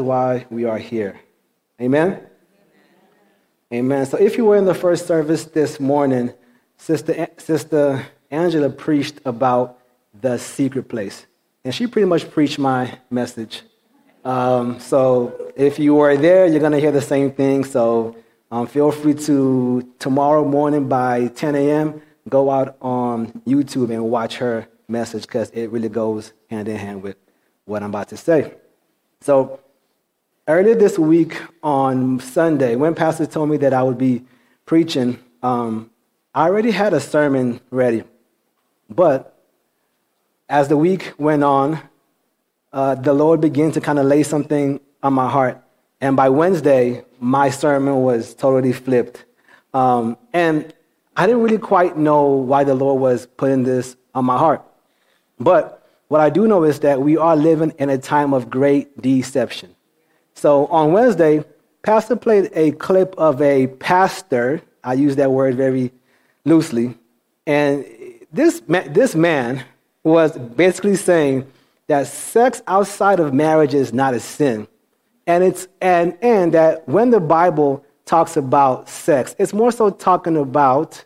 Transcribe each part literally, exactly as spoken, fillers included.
why we are here. Amen? Amen. So if you were in the first service this morning, Sister, Sister Angela preached about the secret place. And she pretty much preached my message. Um, so if you were there, you're going to hear the same thing. So um, feel free to, tomorrow morning by ten a.m., go out on YouTube and watch her message, because it really goes hand in hand with what I'm about to say. So earlier this week on Sunday, when Pastor told me that I would be preaching, um, I already had a sermon ready. But as the week went on, uh, the Lord began to kind of lay something on my heart. And by Wednesday, my sermon was totally flipped. Um, and I didn't really quite know why the Lord was putting this on my heart. But what I do know is that we are living in a time of great deception. So on Wednesday, Pastor played a clip of a pastor. I use that word very loosely. And this man, this man was basically saying that sex outside of marriage is not a sin. And it's and and that when the Bible talks about sex, it's more so talking about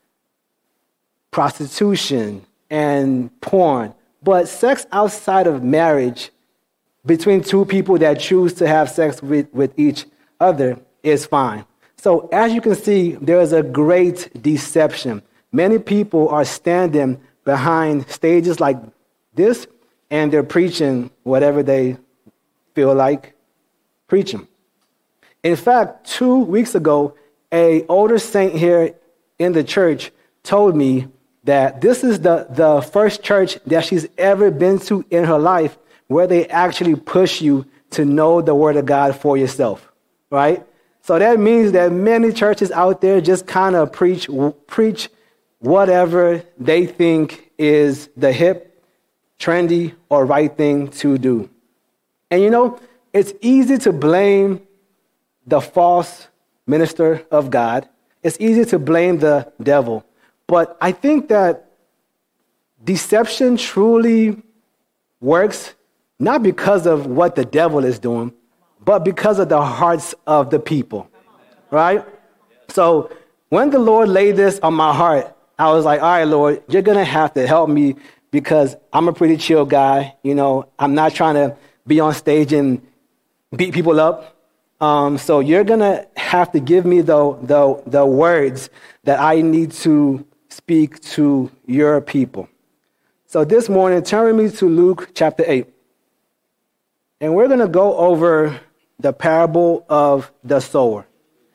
prostitution and porn. But sex outside of marriage, between two people that choose to have sex with, with each other, is fine. So as you can see, there is a great deception. Many people are standing behind stages like this, and they're preaching whatever they feel like preaching. In fact, two weeks ago, an older saint here in the church told me that this is the, the first church that she's ever been to in her life where they actually push you to know the Word of God for yourself, right? So that means that many churches out there just kind of preach preach whatever they think is the hip, trendy, or right thing to do. And you know, it's easy to blame the false minister of God. It's easy to blame the devil. But I think that deception truly works not because of what the devil is doing, but because of the hearts of the people, right? So when the Lord laid this on my heart, I was like, all right, Lord, you're going to have to help me, because I'm a pretty chill guy. You know, I'm not trying to be on stage and beat people up. Um, so you're going to have to give me the, the, the words that I need to speak to your people. So this morning, turn with me to Luke chapter eight. And we're going to go over the parable of the sower.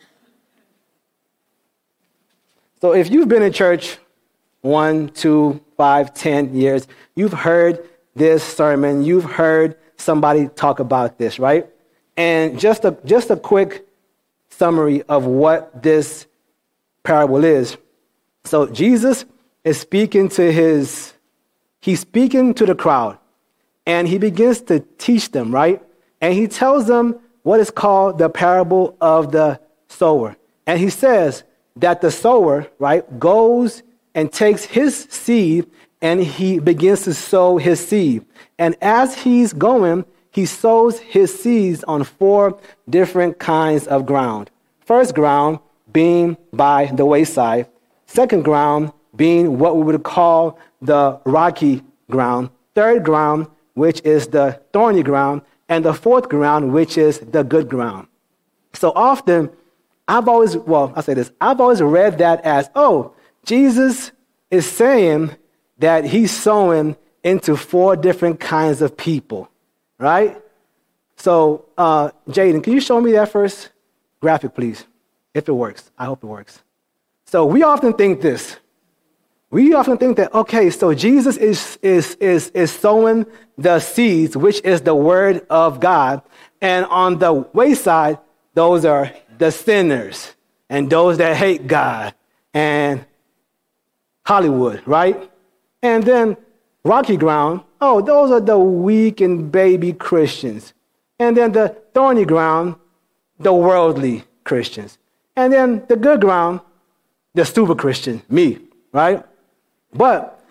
So if you've been in church one, two, five, ten years, you've heard this sermon, you've heard somebody talk about this, right? And just a, just a quick summary of what this parable is. So Jesus is speaking to his, he's speaking to the crowd, and he begins to teach them, right? And he tells them what is called the parable of the sower. And he says that the sower, right, goes and takes his seed and he begins to sow his seed. And as he's going, he sows his seeds on four different kinds of ground. First ground being by the wayside. Second ground being what we would call the rocky ground. Third ground, which is the thorny ground. And the fourth ground, which is the good ground. So often, I've always, well, I'll say this, I've always read that as, oh, Jesus is saying that he's sowing into four different kinds of people, right? So, uh, Jaden, can you show me that first graphic, please? If it works. I hope it works. So we often think this. We often think that, okay, so Jesus is, is, is, is sowing the seeds, which is the word of God. And on the wayside, those are the sinners and those that hate God and Hollywood, right? And then rocky ground, oh, those are the weak and baby Christians. And then the thorny ground, the worldly Christians. And then the good ground, the super Christian, me, right? But,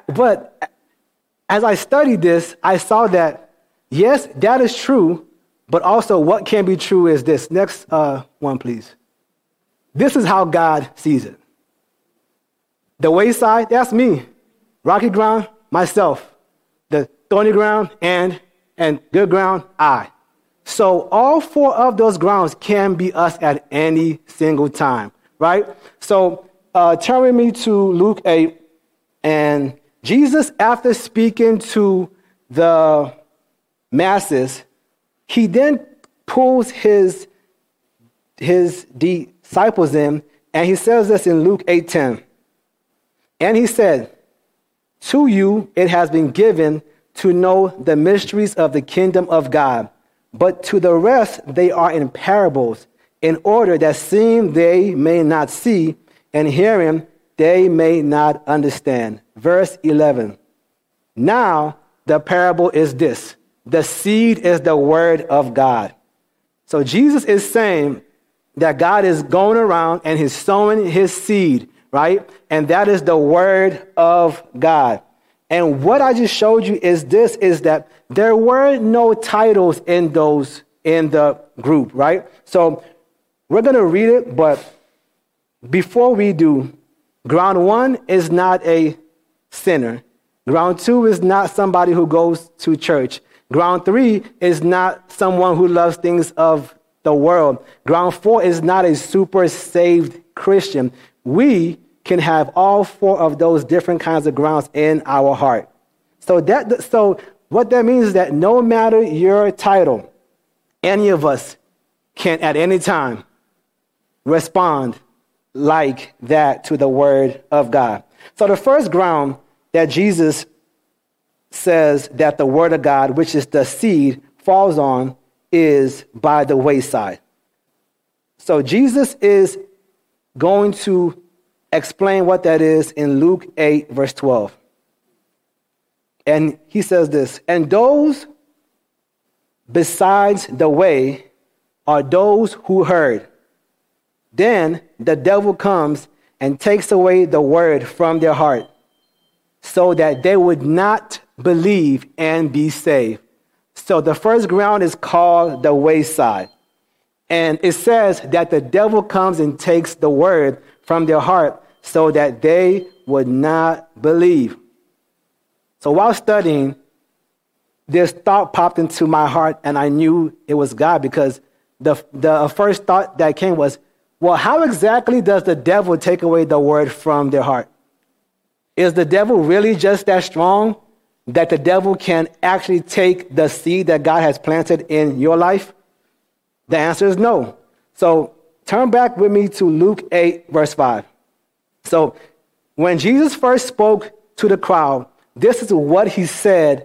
but as I studied this, I saw that, yes, that is true, But also what can be true is this. Next uh, one, please. This is how God sees it. The wayside, that's me. Rocky ground, myself. The thorny ground and, and good ground, I. So all four of those grounds can be us at any single time, right? So uh, turn with me to Luke eight. And Jesus, after speaking to the masses, he then pulls his, his disciples in, and he says this in Luke eight ten. And he said, to you it has been given to know the mysteries of the kingdom of God, but to the rest they are in parables, in order that seeing they may not see, and hearing they may not understand. Verse eleven. Now the parable is this. The seed is the word of God. So Jesus is saying that God is going around and he's sowing his seed, right? And that is the word of God. And what I just showed you is this, is that there were no titles in those, in the group, right? So we're going to read it, but before we do, ground one is not a sinner. Ground two is not somebody who goes to church. Ground three is not someone who loves things of the world. Ground four is not a super saved Christian. We can have all four of those different kinds of grounds in our heart. So that, so what that means is that no matter your title, any of us can at any time respond like that to the word of God. So the first ground that Jesus says that the word of God, which is the seed, falls on is by the wayside. So Jesus is going to explain what that is in Luke eight, verse twelve. And he says this, and those besides the way are those who heard. Then the devil comes and takes away the word from their heart, so that they would not believe and be saved. So the first ground is called the wayside. And it says that the devil comes and takes the word from their heart so that they would not believe. So while studying, this thought popped into my heart, and I knew it was God, because the, the first thought that came was, well, how exactly does the devil take away the word from their heart? Is the devil really just that strong that the devil can actually take the seed that God has planted in your life? The answer is no. So turn back with me to Luke eight, verse five. So when Jesus first spoke to the crowd, this is what he said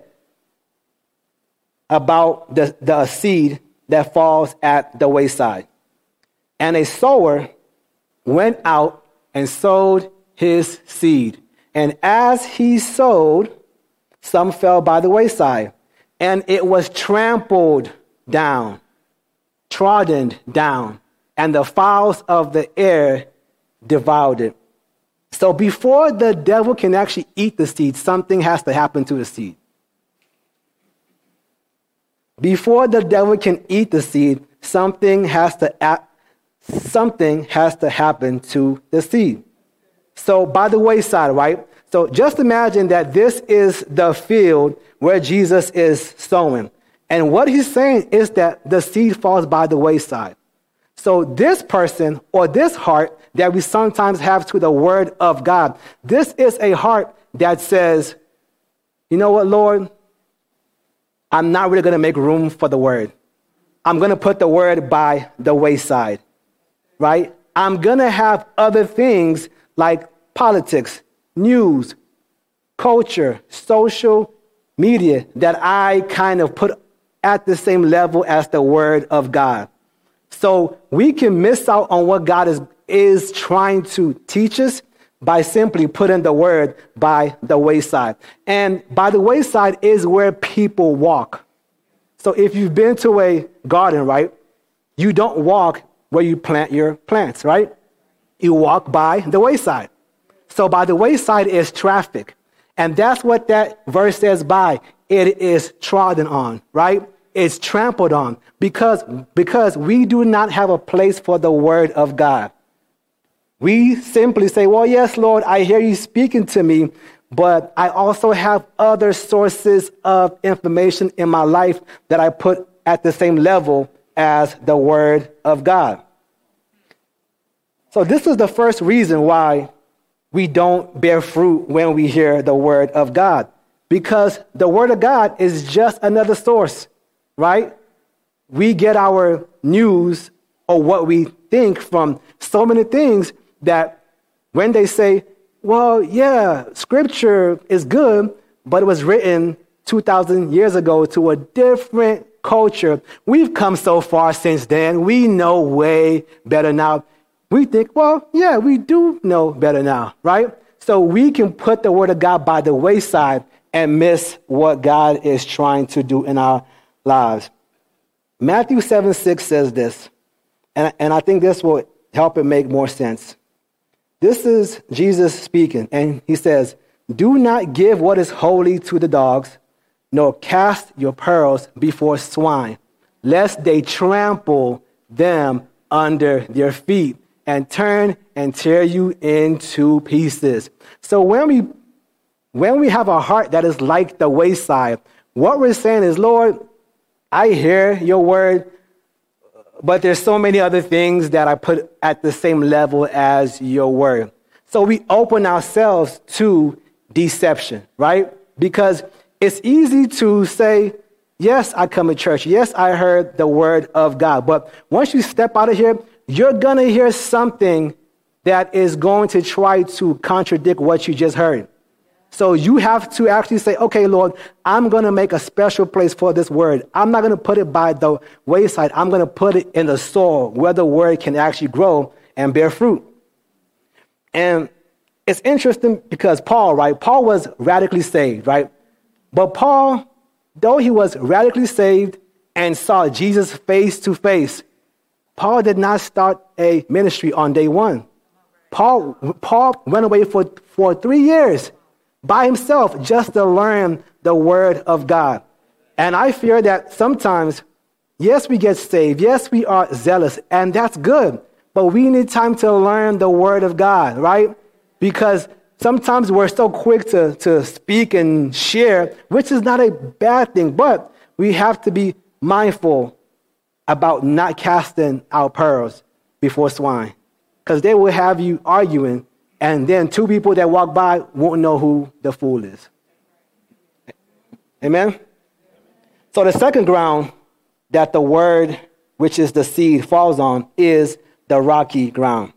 about the, the seed that falls at the wayside. And a sower went out and sowed his seed. And as he sowed, some fell by the wayside, and it was trampled down, trodden down, and the fowls of the air devoured it. So before the devil can actually eat the seed, something has to happen to the seed. Before the devil can eat the seed, something has to something has to happen to the seed. So by the wayside, right? So just imagine that this is the field where Jesus is sowing. And what he's saying is that the seed falls by the wayside. So this person, or this heart that we sometimes have to the word of God, this is a heart that says, you know what, Lord, I'm not really going to make room for the word. I'm going to put the word by the wayside, right? I'm going to have other things like politics, news, culture, social media that I kind of put at the same level as the word of God. So we can miss out on what God is, is trying to teach us by simply putting the word by the wayside. And by the wayside is where people walk. So if you've been to a garden, right, you don't walk where you plant your plants, right? You walk by the wayside. So by the wayside is traffic. And that's what that verse says by. It is trodden on, right? is trampled on because, because we do not have a place for the word of God. We simply say, well, yes, Lord, I hear you speaking to me, but I also have other sources of information in my life that I put at the same level as the word of God. So this is the first reason why we don't bear fruit when we hear the word of God, because the word of God is just another source, right? We get our news or what we think from so many things that when they say, well, yeah, scripture is good, but it was written two thousand years ago to a different culture. We've come so far since then. We know way better now. We think, well, yeah, we do know better now, right? So we can put the word of God by the wayside and miss what God is trying to do in our lives. Matthew seven six says this, and, and I think this will help it make more sense. This is Jesus speaking, and he says, do not give what is holy to the dogs, nor cast your pearls before swine, lest they trample them under their feet and turn and tear you into pieces. So when we when we have a heart that is like the wayside, what we're saying is, Lord, I hear your word, but there's so many other things that I put at the same level as your word. So we open ourselves to deception, right? Because it's easy to say, yes, I come to church. Yes, I heard the word of God. But once you step out of here, you're going to hear something that is going to try to contradict what you just heard. So you have to actually say, okay, Lord, I'm going to make a special place for this word. I'm not going to put it by the wayside. I'm going to put it in the soil where the word can actually grow and bear fruit. And it's interesting because Paul, right? Paul was radically saved, right? But Paul, though he was radically saved and saw Jesus face to face, Paul did not start a ministry on day one. Paul, Paul went away for, for three years by himself just to learn the word of God. And I fear that sometimes, yes, we get saved. Yes, we are zealous, and that's good. But we need time to learn the word of God, right? Because sometimes we're so quick to, to speak and share, which is not a bad thing, but we have to be mindful about not casting our pearls before swine, because they will have you arguing, and then two people that walk by won't know who the fool is. Amen? So the second ground that the word, which is the seed, falls on is the rocky ground.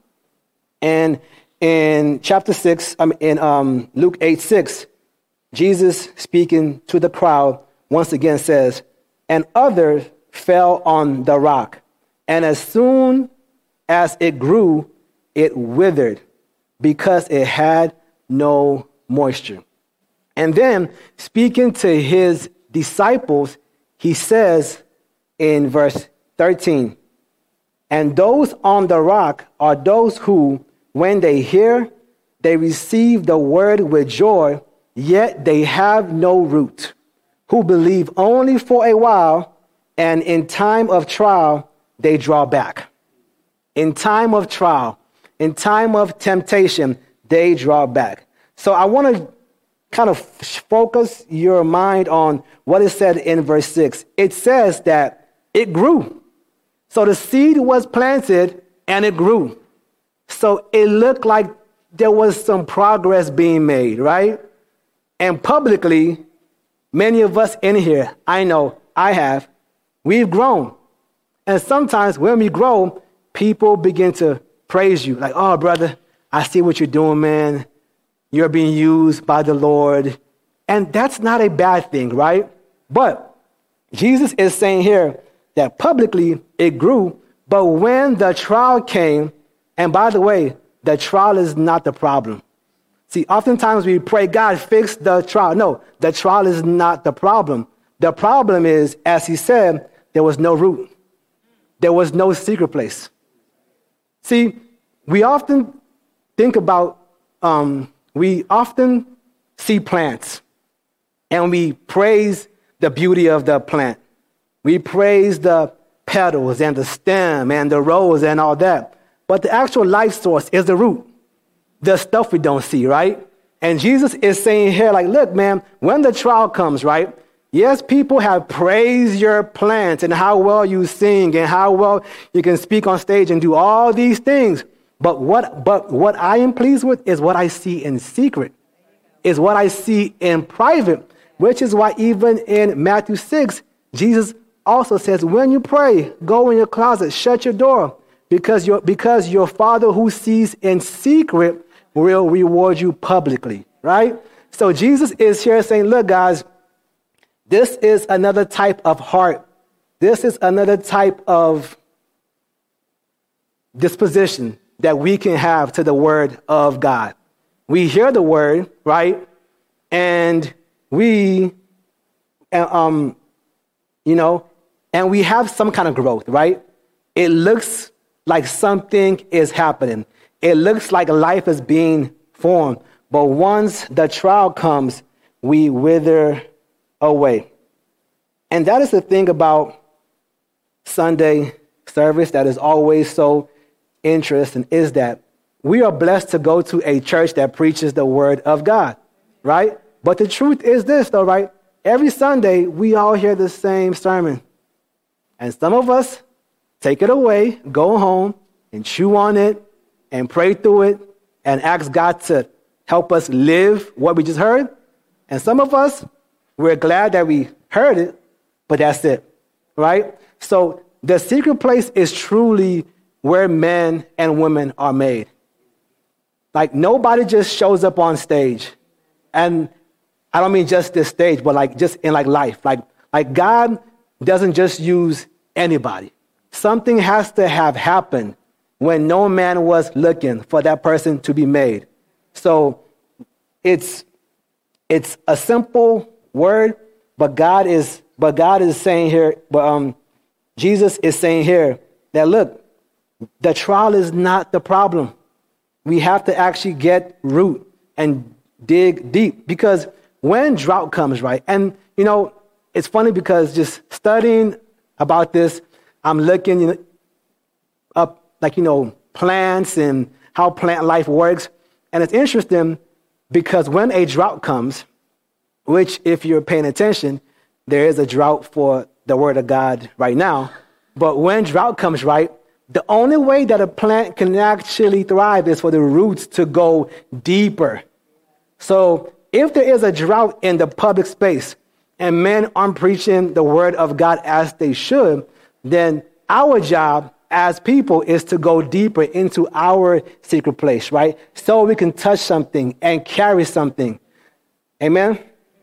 And in chapter six, um, in um, Luke eight six, Jesus speaking to the crowd once again says, and others fell on the rock, and as soon as it grew, it withered, because it had no moisture. And then, speaking to his disciples, he says in verse thirteen, and those on the rock are those who, when they hear, they receive the word with joy, yet they have no root, who believe only for a while, and in time of trial, they draw back. In time of trial, in time of temptation, they draw back. So I want to kind of focus your mind on what is said in verse six. It says that it grew. So the seed was planted and it grew. So it looked like there was some progress being made, right? And publicly, many of us in here, I know I have, we've grown. And sometimes when we grow, people begin to praise you. Like, oh, brother, I see what you're doing, man. You're being used by the Lord. And that's not a bad thing, right? But Jesus is saying here that publicly it grew, but when the trial came, and by the way, the trial is not the problem. See, oftentimes we pray, God, fix the trial. No, the trial is not the problem. The problem is, as he said, there was no root. There was no secret place. See, we often think about, um, we often see plants and we praise the beauty of the plant. We praise the petals and the stem and the rose and all that. But the actual life source is the root, the stuff we don't see, right? And Jesus is saying here, like, look, man, when the trial comes, right? Yes, people have praised your plants and how well you sing and how well you can speak on stage and do all these things. But what, but what I am pleased with is what I see in secret, is what I see in private, which is why even in Matthew six, Jesus also says, when you pray, go in your closet, shut your door, because your, because your Father who sees in secret will reward you publicly, right? So Jesus is here saying, look, guys, this is another type of heart. This is another type of disposition that we can have to the word of God. We hear the word, right? And we, um, you know, and we have some kind of growth, right? It looks like something is happening. It looks like life is being formed. But once the trial comes, we wither away. And that is the thing about Sunday service that is always so interesting, is that we are blessed to go to a church that preaches the word of God, right? But the truth is this, though, right? Every Sunday, we all hear the same sermon. And some of us take it away, go home, and chew on it, and pray through it, and ask God to help us live what we just heard. And some of us, we're glad that we heard it, but that's it, right? So the secret place is truly where men and women are made. Like, nobody just shows up on stage. And I don't mean just this stage, but like just in like life. Like, like God doesn't just use anybody. Something has to have happened when no man was looking for that person to be made. So it's it's a simple word, but God is but God is saying here, but um, Jesus is saying here that, look, the trial is not the problem. We have to actually get root and dig deep, because when drought comes, right? And, you know, it's funny because just studying about this, I'm looking, you know, up, like, you know, plants and how plant life works. And it's interesting because when a drought comes, which if you're paying attention, there is a drought for the word of God right now. But when drought comes, right, the only way that a plant can actually thrive is for the roots to go deeper. So if there is a drought in the public space and men aren't preaching the word of God as they should, then our job as people is to go deeper into our secret place, right? So we can touch something and carry something. Amen?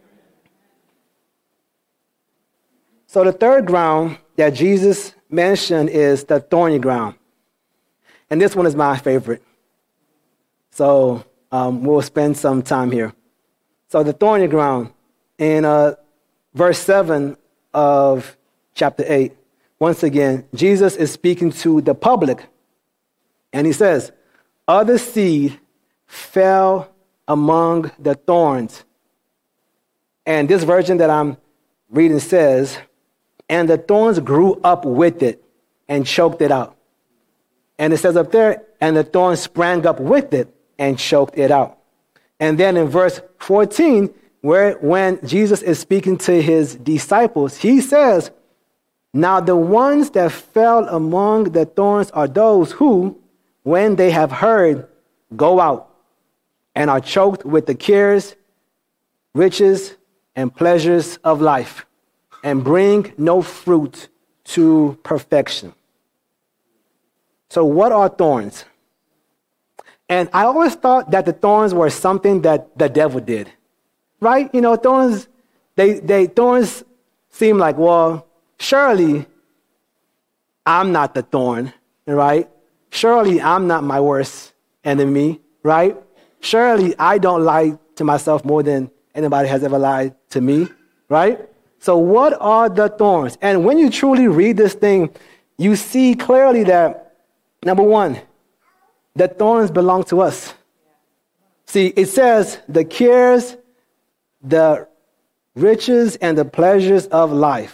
So the third ground that Jesus mentioned is the thorny ground. And this one is my favorite. So um, we'll spend some time here. So the thorny ground in uh, verse seven of chapter eight. Once again, Jesus is speaking to the public, and he says, other seed fell among the thorns. And this version that I'm reading says, and the thorns grew up with it and choked it out. And it says up there, and the thorns sprang up with it and choked it out. And then in verse fourteen, where when Jesus is speaking to his disciples, he says, now the ones that fell among the thorns are those who, when they have heard, go out and are choked with the cares, riches, and pleasures of life, and bring no fruit to perfection. So what are thorns? And I always thought that the thorns were something that the devil did, right? You know, thorns, they, they, thorns seem like, well, surely I'm not the thorn, right? Surely I'm not my worst enemy, right? Surely I don't lie to myself more than anybody has ever lied to me, right? So what are the thorns? And when you truly read this thing, you see clearly that, number one, the thorns belong to us. See, it says the cares, the riches, and the pleasures of life.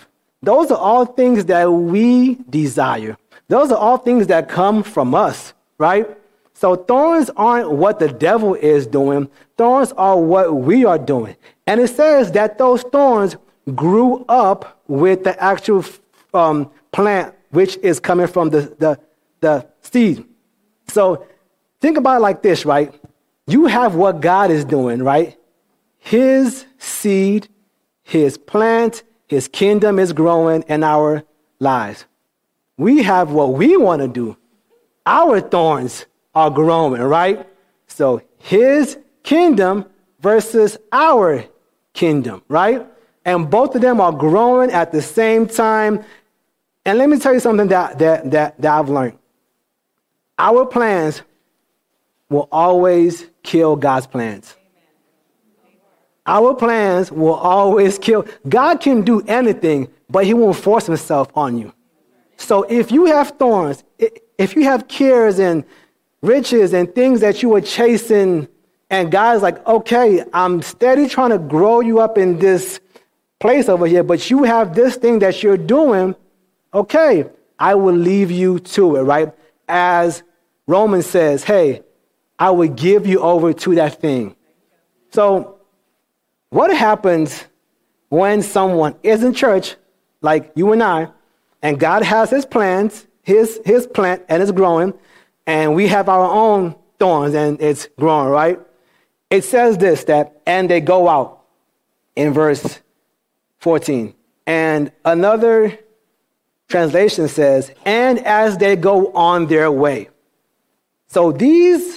Those are all things that we desire. Those are all things that come from us, right? So thorns aren't what the devil is doing. Thorns are what we are doing. And it says that those thorns grew up with the actual um, plant, which is coming from the, the, the seed. So think about it like this, right? You have what God is doing, right? His seed, his plant, his kingdom is growing in our lives. We have what we want to do. Our thorns are growing, right? So his kingdom versus our kingdom, right? And both of them are growing at the same time. And let me tell you something that, that, that, that I've learned. Our plans will always kill God's plans. Our plans will always kill. God can do anything, but he won't force himself on you. So if you have thorns, if you have cares and riches and things that you are chasing, and God's like, okay, I'm steady trying to grow you up in this place over here, but you have this thing that you're doing, okay, I will leave you to it, right? As Romans says, hey, I will give you over to that thing. So what happens when someone is in church, like you and I, and God has his plans, his, his plant, and it's growing, and we have our own thorns, and it's growing, right? It says this, that, and they go out in verse fourteen. And another translation says, and as they go on their way. So these,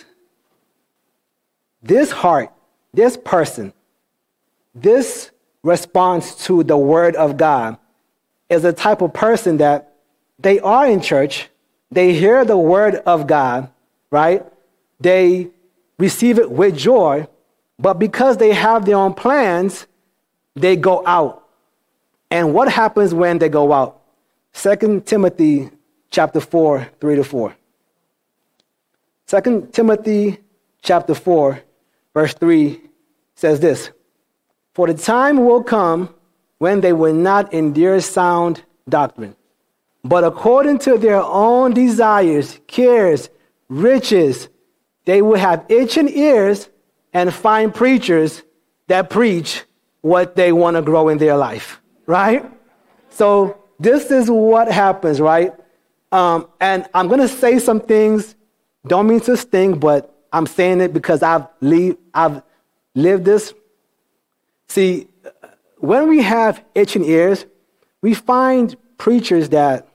this heart, this person, this response to the word of God is a type of person that they are in church, they hear the word of God, right? They receive it with joy, but because they have their own plans, they go out. And what happens when they go out? Second Timothy chapter four, three to four. Second Timothy chapter four, verse three says this, for the time will come when they will not endure sound doctrine, but according to their own desires, cares, riches, they will have itching ears and find preachers that preach what they want to grow in their life, right? So this is what happens, right? Um, and I'm going to say some things, don't mean to sting, but I'm saying it because I've, leave, I've lived this. See, when we have itching ears, we find preachers that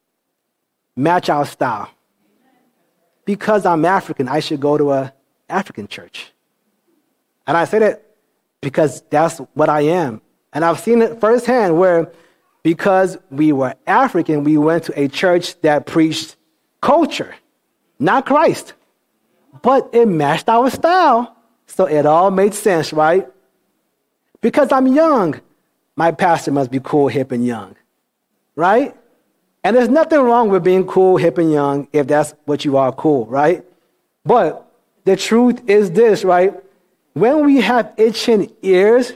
match our style. Because I'm African, I should go to an African church. And I say that because that's what I am. And I've seen it firsthand where because we were African, we went to a church that preached culture, not Christ. But it matched our style, so it all made sense, right? Because I'm young, my pastor must be cool, hip, and young, right? And there's nothing wrong with being cool, hip, and young if that's what you are, cool, right? But the truth is this, right? When we have itching ears,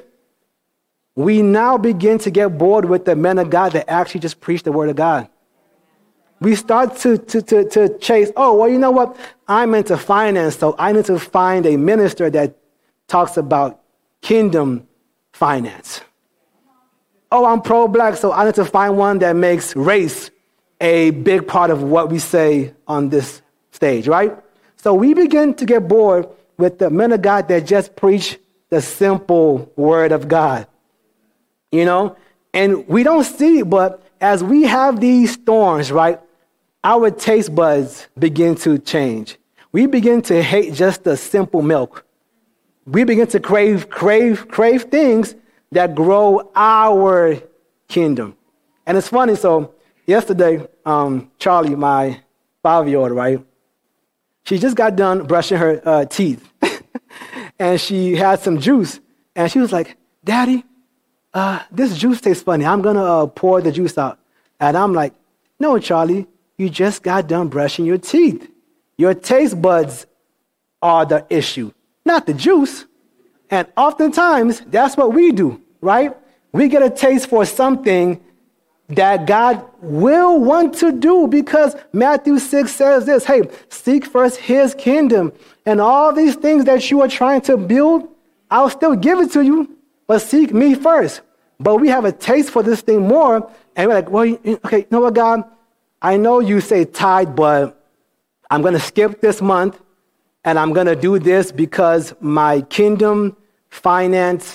we now begin to get bored with the men of God that actually just preach the word of God. We start to, to, to, to chase, oh, well, you know what? I'm into finance, so I need to find a minister that talks about kingdom finance. Oh, I'm pro-black, so I need to find one that makes race a big part of what we say on this stage, right? So we begin to get bored with the men of God that just preach the simple word of God, you know? And we don't see it, but as we have these thorns, right, our taste buds begin to change. We begin to hate just the simple milk. We begin to crave, crave, crave things that grow our kingdom. And it's funny, so yesterday, um, Charlie, my five-year-old, right, she just got done brushing her uh, teeth. And she had some juice. And she was like, Daddy, uh, this juice tastes funny. I'm going to uh, pour the juice out. And I'm like, no, Charlie, you just got done brushing your teeth. Your taste buds are the issue, not the juice. And oftentimes, that's what we do, right? We get a taste for something that God will want to do, because Matthew six says this, hey, seek first his kingdom, and all these things that you are trying to build, I'll still give it to you, but seek me first. But we have a taste for this thing more, and we're like, well, okay, you know what, God? I know you say tithe, but I'm going to skip this month, and I'm going to do this because my kingdom finance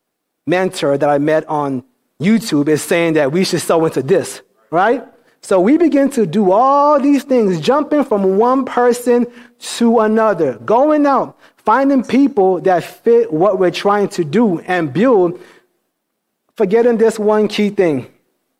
mentor that I met on YouTube is saying that we should sow into this, right? So we begin to do all these things, jumping from one person to another, going out, finding people that fit what we're trying to do and build, forgetting this one key thing.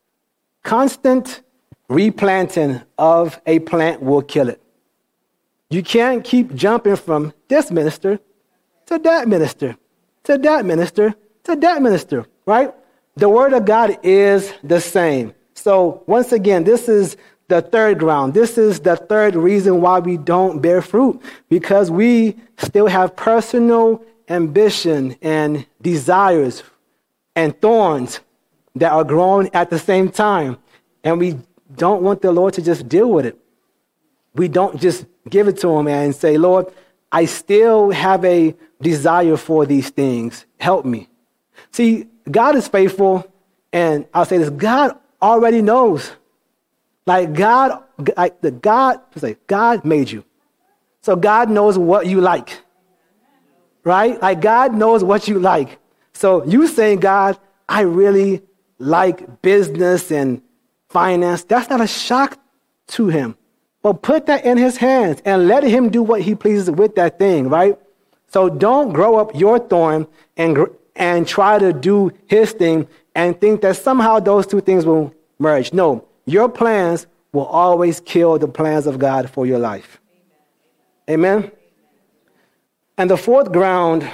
Constant replanting of a plant will kill it. You can't keep jumping from this minister to that minister, to that minister, to that minister, right? The word of God is the same. So once again, this is the third ground. This is the third reason why we don't bear fruit, because we still have personal ambition and desires and thorns that are growing at the same time. And we don't want the Lord to just deal with it. We don't just give it to him and say, Lord, I still have a desire for these things. Help me. See, God is faithful, and I'll say this, God already knows. Like God, like the God, say, God made you. So God knows what you like, right? Like God knows what you like. So you saying, God, I really like business and finance, that's not a shock to him. But put that in his hands and let him do what he pleases with that thing, right? So don't grow up your thorn and and try to do his thing and think that somehow those two things will merge. No, your plans will always kill the plans of God for your life. Amen? Amen? And the fourth ground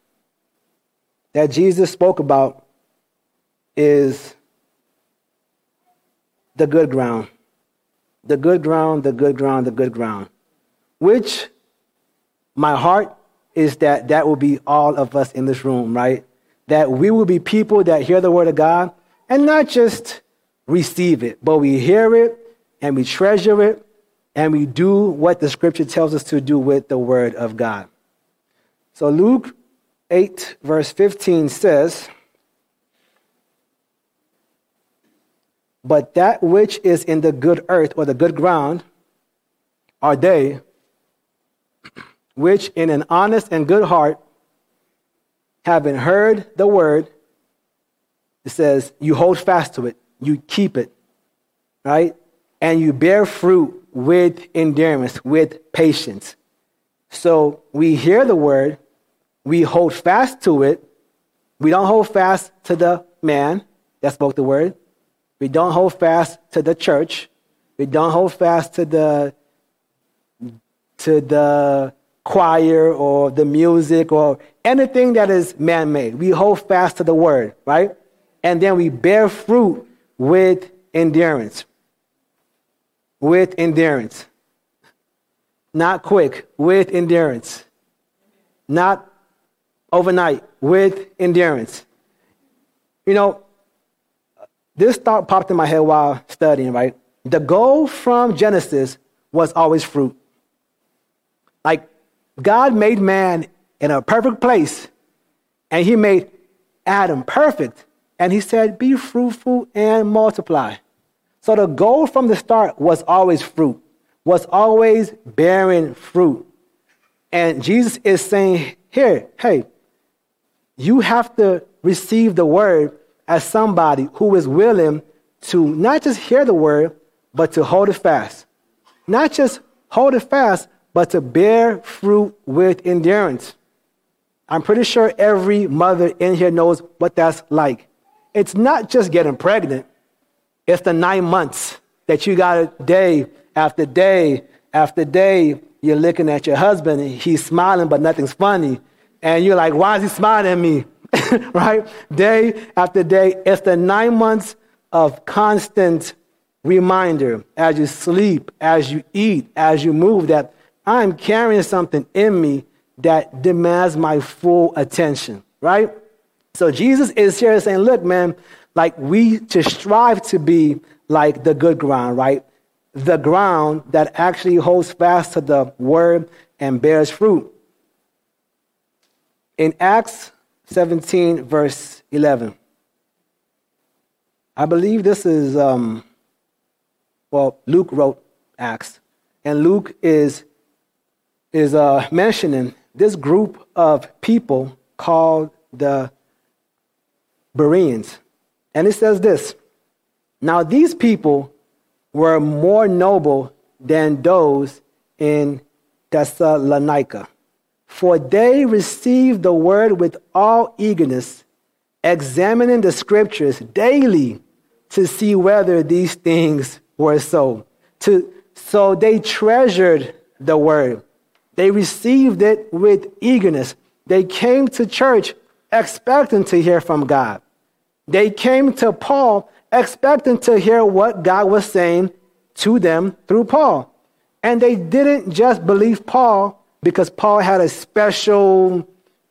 that Jesus spoke about is the good ground. The good ground, the good ground, the good ground. Which my heart is that that will be all of us in this room, right? That we will be people that hear the word of God and not just receive it, but we hear it and we treasure it and we do what the scripture tells us to do with the word of God. So Luke eight, verse fifteen says, but that which is in the good earth or the good ground are they which in an honest and good heart, having heard the word, it says, you hold fast to it, you keep it, right? And you bear fruit with endurance, with patience. So we hear the word, we hold fast to it. We don't hold fast to the man that spoke the word. We don't hold fast to the church. We don't hold fast to the to the choir or the music or anything that is man-made. We hold fast to the word, right? And then we bear fruit with endurance. With endurance. Not quick, with endurance. Not overnight, with endurance. You know, this thought popped in my head while studying, right? The goal from Genesis was always fruit. Like, God made man in a perfect place, and he made Adam perfect. And he said, be fruitful and multiply. So the goal from the start was always fruit, was always bearing fruit. And Jesus is saying here, hey, you have to receive the word as somebody who is willing to not just hear the word, but to hold it fast. Not just hold it fast, but to bear fruit with endurance. I'm pretty sure every mother in here knows what that's like. It's not just getting pregnant. It's the nine months that you got a day after day after day. You're looking at your husband and he's smiling, but nothing's funny. And you're like, why is he smiling at me? Right? Day after day. It's the nine months of constant reminder as you sleep, as you eat, as you move, that I'm carrying something in me that demands my full attention, right? So Jesus is here saying, look, man, Like we to strive to be like the good ground, right? The ground that actually holds fast to the word and bears fruit. In Acts seventeen, verse eleven, I believe this is, um, well, Luke wrote Acts, and Luke is, is uh, mentioning this group of people called the Bereans. And it says this, now these people were more noble than those in Thessalonica, for they received the word with all eagerness, examining the scriptures daily to see whether these things were so. To, so they treasured the word. They received it with eagerness. They came to church expecting to hear from God. They came to Paul expecting to hear what God was saying to them through Paul. And they didn't just believe Paul because Paul had a special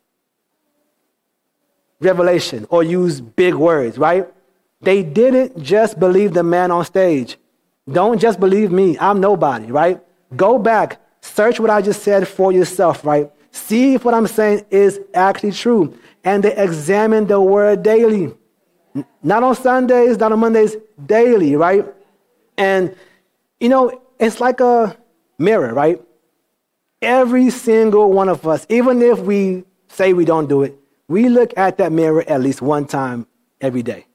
revelation or used big words, right? They didn't just believe the man on stage. Don't just believe me. I'm nobody, right? Go back, search what I just said for yourself, right? See if what I'm saying is actually true. And they examine the word daily. Not on Sundays, not on Mondays, daily, right? And, you know, it's like a mirror, right? Every single one of us, even if we say we don't do it, we look at that mirror at least one time every day.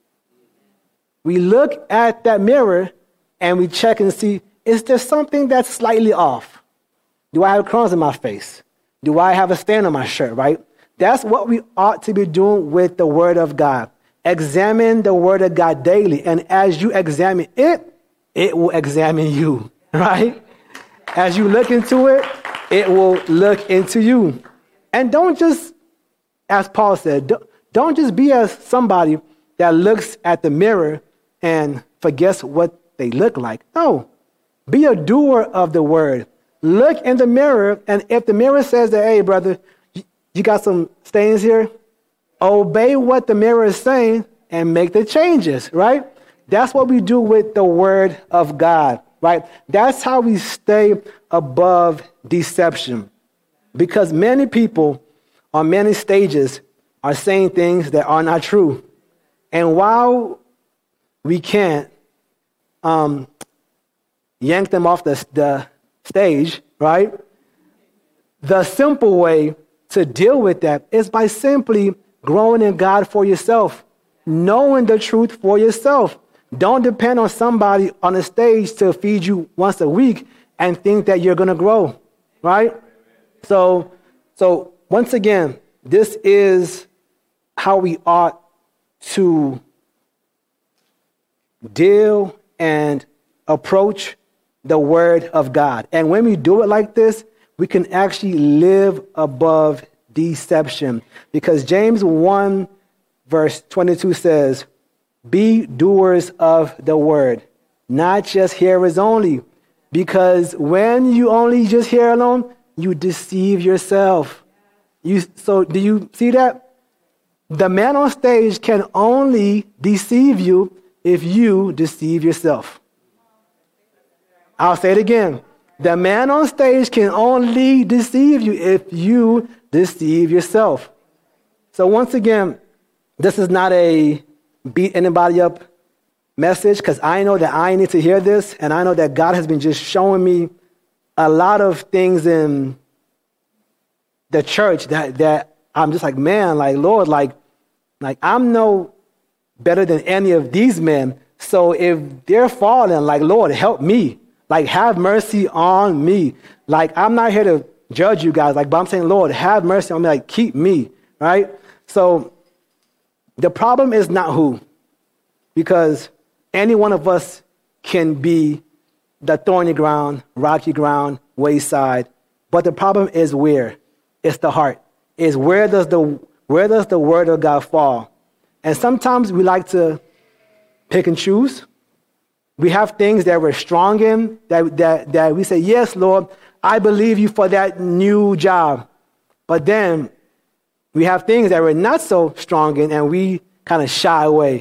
We look at that mirror and we check and see, is there something that's slightly off? Do I have crumbs in my face? Do I have a stain on my shirt, right? That's what we ought to be doing with the word of God. Examine the word of God daily. And as you examine it, it will examine you, right? As you look into it, it will look into you. And don't just, as Paul said, don't just be as somebody that looks at the mirror and forgets what they look like. No, be a doer of the word. Look in the mirror, and if the mirror says that, hey, brother, you got some stains here, obey what the mirror is saying and make the changes, right? That's what we do with the word of God, right? That's how we stay above deception. Because many people on many stages are saying things that are not true. And while we can't um, yank them off the, the stage, right? The simple way to deal with that is by simply growing in God for yourself, knowing the truth for yourself. Don't depend on somebody on a stage to feed you once a week and think that you're going to grow, right? So, so once again, this is how we ought to deal and approach the word of God. And when we do it like this, we can actually live above deception. Because James one, verse twenty-two says, be doers of the word, not just hearers only. Because when you only just hear alone, you deceive yourself. You, so do you see that? The man on stage can only deceive you if you deceive yourself. I'll say it again. The man on stage can only deceive you if you deceive yourself. So once again, this is not a beat anybody up message, because I know that I need to hear this, and I know that God has been just showing me a lot of things in the church that, that I'm just like, man, like, Lord, like, like I'm no better than any of these men. So if they're falling, like, Lord, help me. Like, have mercy on me. Like, I'm not here to judge you guys, like, but I'm saying, Lord, have mercy on me. Like, keep me, right? So the problem is not who, because any one of us can be the thorny ground, rocky ground, wayside. But the problem is where? It's the heart. Is where does the where does the word of God fall? And sometimes we like to pick and choose. We have things that we're strong in, that, that, that we say, yes, Lord, I believe you for that new job. But then we have things that we're not so strong in, and we kind of shy away.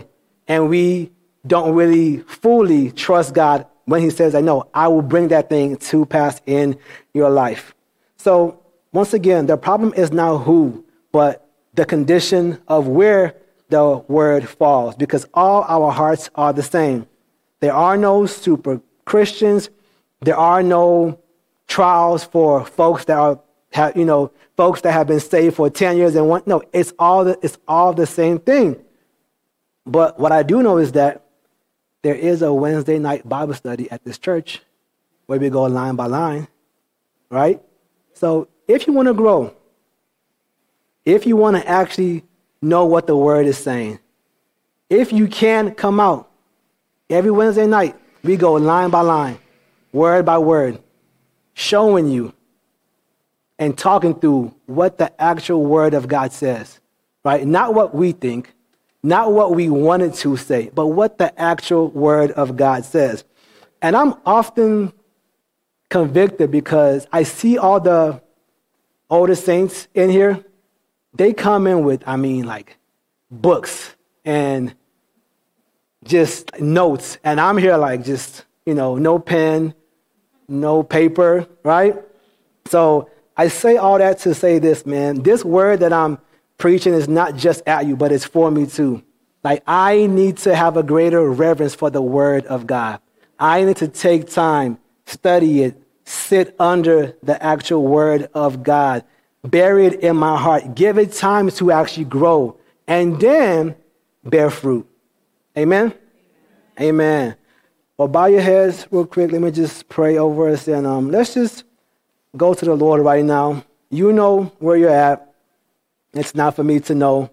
and we don't really fully trust God when he says, I know, I will bring that thing to pass in your life. So once again, the problem is not who, but the condition of where the word falls, because all our hearts are the same. There are no super Christians. There are no trials for folks that are, have, you know, folks that have been saved for ten years and one. No, it's all the, it's all the same thing. But what I do know is that there is a Wednesday night Bible study at this church where we go line by line, right? So if you want to grow, if you want to actually know what the word is saying, if you can come out every Wednesday night, we go line by line, word by word, showing you and talking through what the actual word of God says, right? Not what we think, not what we wanted to say, but what the actual word of God says. And I'm often convicted because I see all the older saints in here. They come in with, I mean, like books and just notes. And I'm here like just, you know, no pen, no paper, right? So I say all that to say this, man. This word that I'm preaching is not just at you, but it's for me too. Like, I need to have a greater reverence for the word of God. I need to take time, study it, sit under the actual word of God, bury it in my heart, give it time to actually grow, and then bear fruit. Amen? Amen. Well, bow your heads real quick. Let me just pray over us, and um, let's just go to the Lord right now. You know where you're at. It's not for me to know.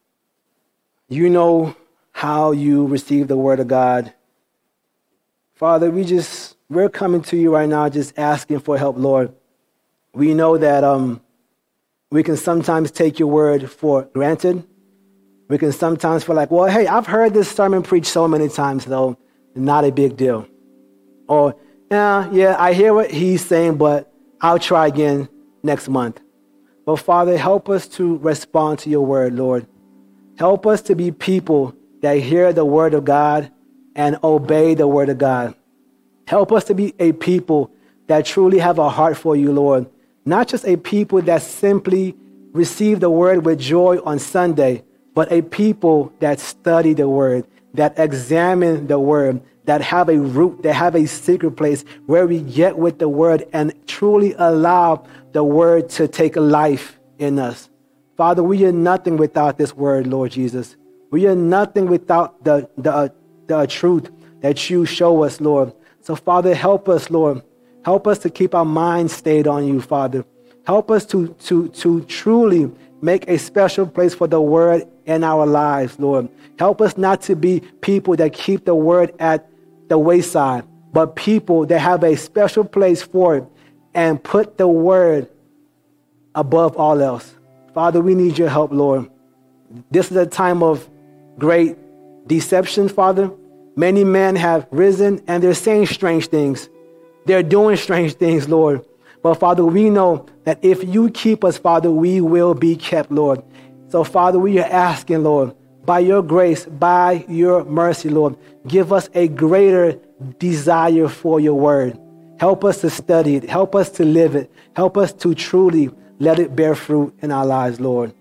You know how you receive the word of God. Father, we just, we're coming to you right now just asking for help, Lord. We know that um, we can sometimes take your word for granted. We can sometimes feel like, well, hey, I've heard this sermon preached so many times, though, not a big deal. Or, yeah, yeah, I hear what he's saying, but I'll try again next month. But Father, help us to respond to your word, Lord. Help us to be people that hear the word of God and obey the word of God. Help us to be a people that truly have a heart for you, Lord. Not just a people that simply receive the word with joy on Sunday, but a people that study the word, that examine the word, that have a root, that have a secret place where we get with the word and truly allow the word to take life in us. Father, we are nothing without this word, Lord Jesus. We are nothing without the, the, the truth that you show us, Lord. So, Father, help us, Lord. Help us to keep our minds stayed on you, Father. Help us to, to, to truly make a special place for the word in our lives, Lord. Help us not to be people that keep the word at the wayside, but people that have a special place for it and put the word above all else. Father, we need your help, Lord. This is a time of great deception, Father. Many men have risen and they're saying strange things. They're doing strange things, Lord. But Father, we know that if you keep us, Father, we will be kept, Lord. So Father, we are asking, Lord, by your grace, by your mercy, Lord, give us a greater desire for your word. Help us to study it. Help us to live it. Help us to truly let it bear fruit in our lives, Lord.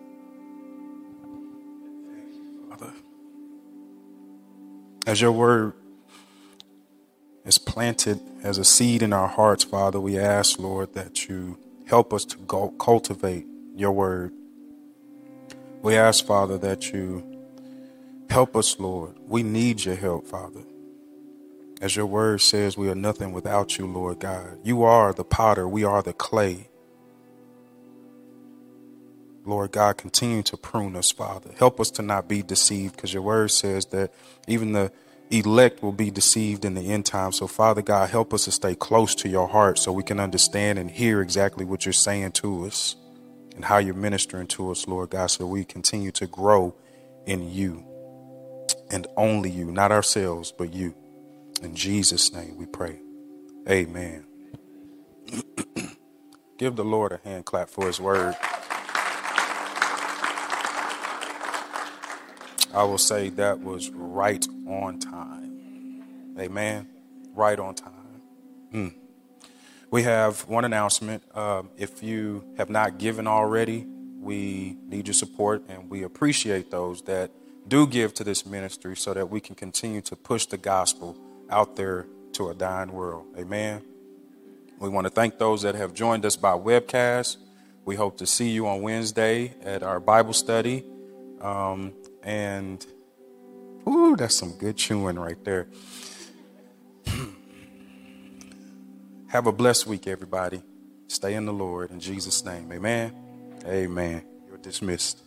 Father, as your word is planted as a seed in our hearts, Father, we ask, Lord, that you help us to go cultivate your word. We ask, Father, that you help us, Lord. We need your help, Father. As your word says, we are nothing without you, Lord God. You are the potter. We are the clay. Lord God, continue to prune us, Father. Help us to not be deceived, because your word says that even the elect will be deceived in the end time. So, Father God, help us to stay close to your heart so we can understand and hear exactly what you're saying to us and how you're ministering to us, Lord God, so we continue to grow in you and only you, not ourselves, but you. In Jesus' name we pray. Amen. Give the Lord a hand clap for his word. I will say that was right on time. Amen. Right on time. Mm. We have one announcement. Uh, if you have not given already, we need your support, and we appreciate those that do give to this ministry so that we can continue to push the gospel out there to a dying world. Amen. We want to thank those that have joined us by webcast. We hope to see you on Wednesday at our Bible study. Um, and, ooh, that's some good chewing right there. Have a blessed week, everybody. Stay in the Lord in Jesus' name. Amen. Amen. You're dismissed.